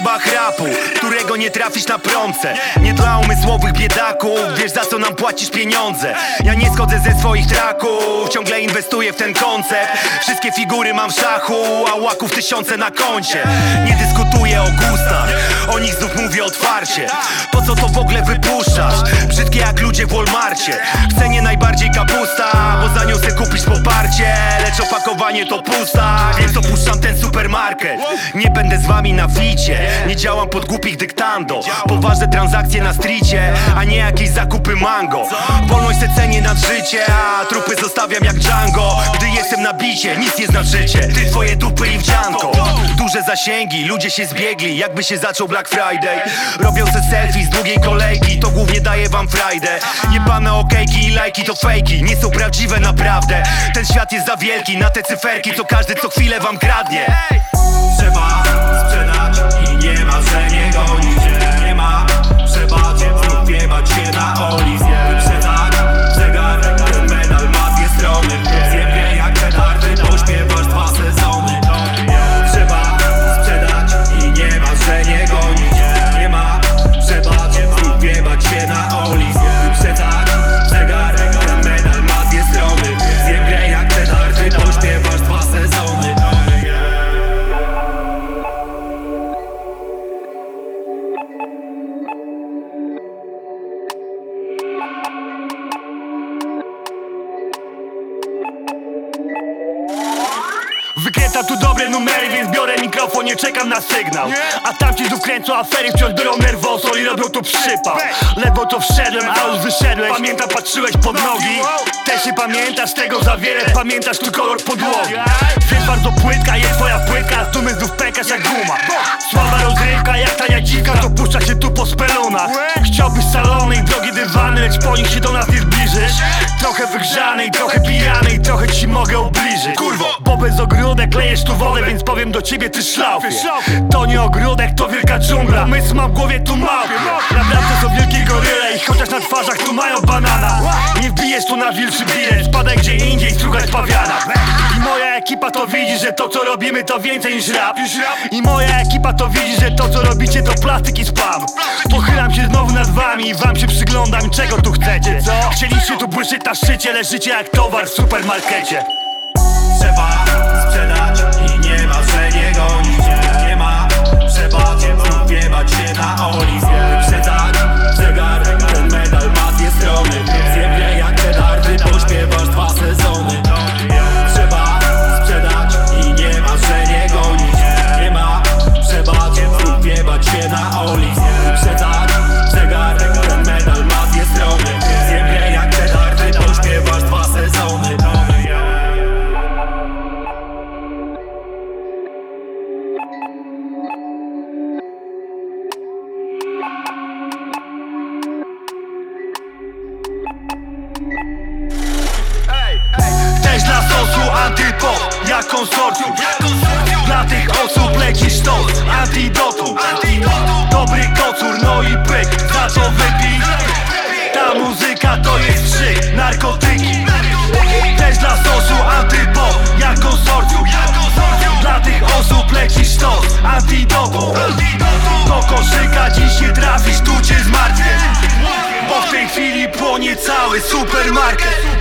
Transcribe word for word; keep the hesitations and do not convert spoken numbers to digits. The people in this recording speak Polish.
bombach rapu, którego nie trafisz na prądce. Nie dla umysłowych biedaków, wiesz za co nam płacisz pieniądze. Ja nie schodzę ze swoich traków, ciągle inwestuję w ten koncept. Wszystkie figury mam w szachu, a łaków tysiące na koncie. Nie dyskutuję o gustach, o nich znów mówię otwarcie. Po co to w ogóle wypuszczasz? Brzydkie jak ludzie w Walmarcie. W cenie najbardziej kapusta, bo za nią se kupisz poparcie. Lecz opakowanie to pusta, więc opuszczam ten supermarket. Nie będę z wami na ficie, nie działam pod głupich dyktando. Poważne transakcje na stricie, a nie jakieś zakupy mango. Wolność se cenię nad życie, a trupy zostawiam jak Django. Gdy jestem na bicie, nic nie znaczycie, ty twoje dupy i wdzianko. Duże zasięgi, ludzie się zbiegli, jakby się zaczął Black Friday. Robią se selfie z długiej kolejki, to głównie daje wam frajdę. Jebane okejki i lajki to fejki, nie są prawdziwe naprawdę. Ten świat jest za wielki na te cyferki, co każdy co chwilę wam kradnie. Trzeba sprzedać i nie ma, że nie goni cię. Nie ma, trzeba cię znów jebać się na olizję. Wyprzedzać zegar, ten medal ma dwie strony. Zjebie jak petardy, pośpiewasz dwa sezony. Trzeba sprzedać i nie ma, że nie goni cię. Nie ma, trzeba cię znów jebać się na olizję. Wyprzedzać zegar, ten medal ma dwie strony. Zjebie jak petardy, pośpiewasz dwa sezony. Wykręcam tu dobre numery, więc biorę mikrofon, nie czekam na sygnał. A tamci znów kręcą afery, wciąż biorą nerwoso i robią tu przypał. Ledwo to wszedłem, a już wyszedłeś. Pamiętam, patrzyłeś pod nogi. Też nie pamiętasz tego za wiele, pamiętasz tu kolor podłogi. Wiesz, bardzo płytka jest twoja płytka, z dumy znów pękasz jak guma. Słaba rozrywka jak tania dzika, to puszcza się tu po spelunach. Chciałbyś salony i drogie dywany, lecz po nich się do nas nie zbliżysz. Trochę wygrzany i trochę pijany i trochę ci mogę ubliżyć. Kurwo! Bo bez ogródek klejesz tu wodę, więc powiem do ciebie ty szlaufie. To nie ogródek, to wielka dżungla. Pomysł mam w głowie tu małpie. Naprawdę są wielkie goryle i chociaż na twarzach tu mają banana. Nie wbijesz tu na wilczy bilet, spadaj gdzie indziej, słuchać pawiana. I moja ekipa to widzi, że to co robimy to więcej niż rap. I moja ekipa to widzi, że to co robicie to plastyk i spam. Pochylam się znowu nad wami i wam się przyglądam, czego tu chcecie. Chcieliście tu błyszczeć na szczycie, leżycie jak towar w supermarkecie. Trzeba sprzedać i nie ma, że nie goni cię. Nie ma, trzeba cię znów jebać się na olizję. Wyprzedzać zegar, ten medal ma dwie strony. Zjebie jak petardy, pośpiewasz dwa sezony. Trzeba sprzedać i nie ma, że nie goni cię. Nie ma, trzeba cię znów jebać się na olizję. Wyprzedzać zegar, ten medal ma dwie strony. Zjebie jak petardy, pośpiewasz dwa sezony. Też dla sosu antypop, jak konsorcjum. Dla tych osób leci sztos, antidotum. Dobry kocur, no i pyk, za to wypij. Ta muzyka to jest krzyk, narkotyki. Też dla sosu antypop, jak konsorcjum. Dla tych osób leci sztos, antidotum. Do koszyka dziś nie trafisz, tu cię zmartwię. Bo w tej chwili płonie cały supermarket.